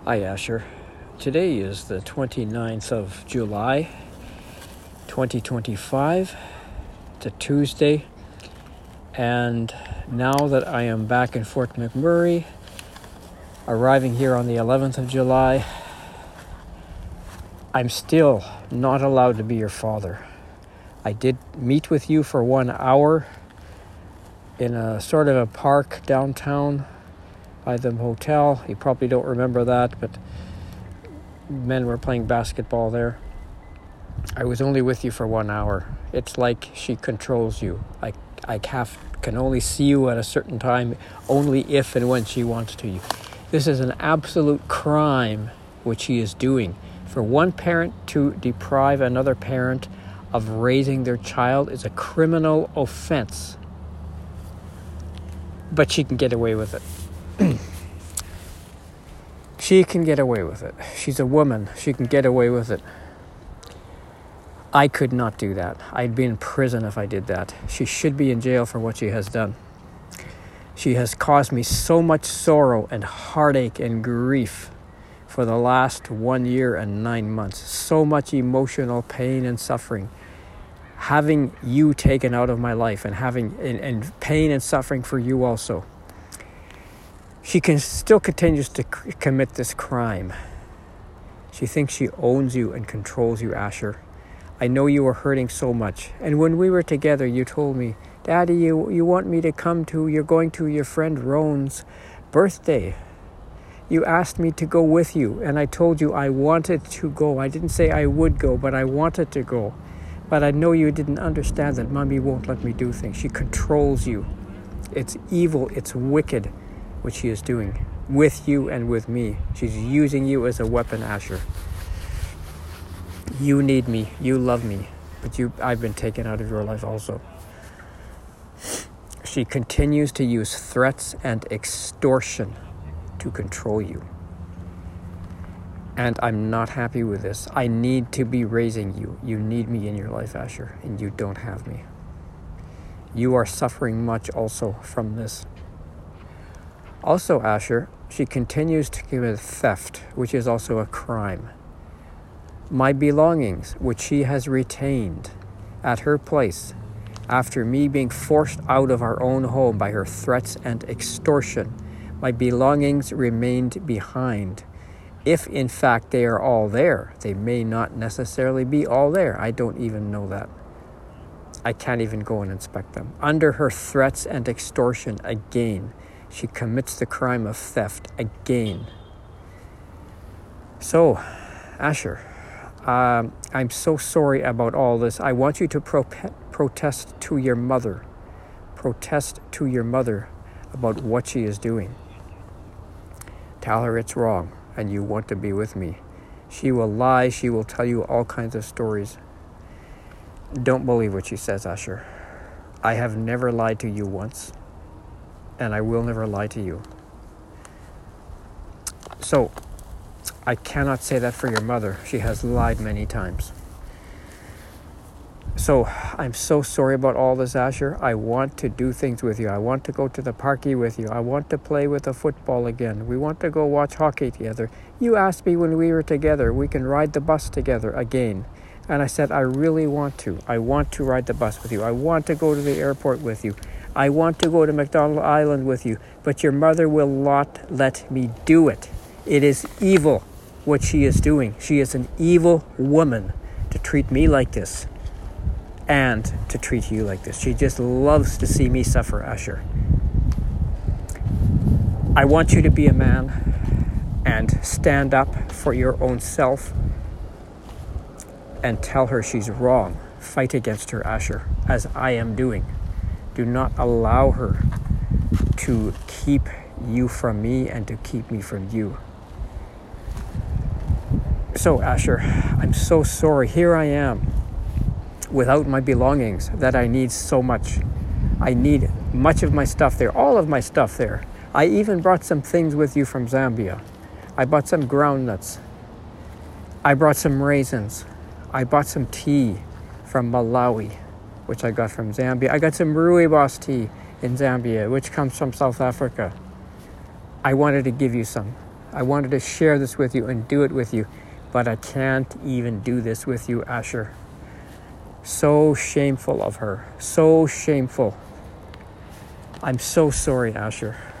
Hi, Asher. Today is the 29th of July, 2025. It's a Tuesday. And now that I am back in Fort McMurray, arriving here on the 11th of July, I'm still not allowed to be your father. I did meet with you for 1 hour in a sort of a park downtown by the hotel. You probably don't remember that, but men were playing basketball there. I was only with you for 1 hour. It's like she controls you. I can only see you at a certain time, only if and when she wants to. This is an absolute crime, which she is doing. For one parent to deprive another parent of raising their child is a criminal offense. But she can get away with it. She can get away with it. She's a woman. She can get away with it. I could not do that. I'd be in prison if I did that. She should be in jail for what she has done. She has caused me so much sorrow and heartache and grief for the last 1 year and 9 months. So much emotional pain and suffering. Having you taken out of my life and having and pain and suffering for you also. She still continues to commit this crime. She thinks she owns you and controls you, Asher. I know you are hurting so much. And when we were together, you told me, Daddy, you want me to come to, you're going to your friend Roan's birthday. You asked me to go with you, and I told you I wanted to go. I didn't say I would go, but I wanted to go. But I know you didn't understand that Mommy won't let me do things. She controls you. It's evil, it's wicked, what she is doing with you and with me. She's using you as a weapon, Asher. You need me, you love me, but I've been taken out of your life also. She continues to use threats and extortion to control you. And I'm not happy with this. I need to be raising you. You need me in your life, Asher, and you don't have me. You are suffering much also from this. Also, Asher, she continues to commit theft, which is also a crime. My belongings, which she has retained at her place, after me being forced out of our own home by her threats and extortion, my belongings remained behind. If in fact they are all there, they may not necessarily be all there. I don't even know that. I can't even go and inspect them. Under her threats and extortion again, she commits the crime of theft again. So, Asher, I'm so sorry about all this. I want you to protest to your mother. Protest to your mother about what she is doing. Tell her it's wrong and you want to be with me. She will lie. She will tell you all kinds of stories. Don't believe what she says, Asher. I have never lied to you once, and I will never lie to you. So, I cannot say that for your mother. She has lied many times. So, I'm so sorry about all this, Asher. I want to do things with you. I want to go to the parky with you. I want to play with the football again. We want to go watch hockey together. You asked me when we were together, we can ride the bus together again. And I said, I really want to. I want to ride the bus with you. I want to go to the airport with you. I want to go to McDonald Island with you. But your mother will not let me do it. It is evil what she is doing. She is an evil woman to treat me like this and to treat you like this. She just loves to see me suffer, Asher. I want you to be a man and stand up for your own self and tell her she's wrong. Fight against her, Asher, as I am doing. Do not allow her to keep you from me and to keep me from you. So, Asher, I'm so sorry. Here I am without my belongings that I need so much. I need much of my stuff there, all of my stuff there. I even brought some things with you from Zambia. I bought some ground nuts. I brought some raisins. I bought some tea from Malawi, which I got from Zambia. I got some rooibos tea in Zambia, which comes from South Africa. I wanted to give you some. I wanted to share this with you and do it with you, but I can't even do this with you, Asher. So shameful of her. So shameful. I'm so sorry, Asher.